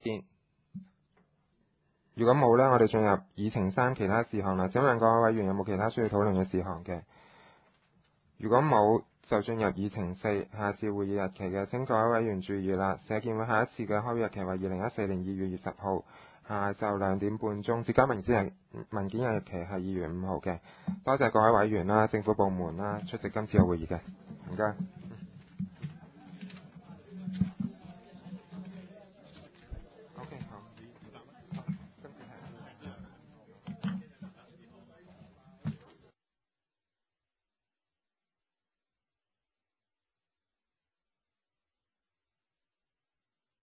見。如果冇呢，我哋進入議程3其他事項啦。請問各位委員有冇其他需要討論嘅事項嘅？如果冇，就進入議程4下次會議日期嘅。請各位委員注意啦，社建會下一次嘅開會日期為2014年2月20號下晝2點半鐘，至交文件嘅日期係2月5號嘅。多謝各位委員啦、政府部門啦出席今次嘅會議嘅，唔該。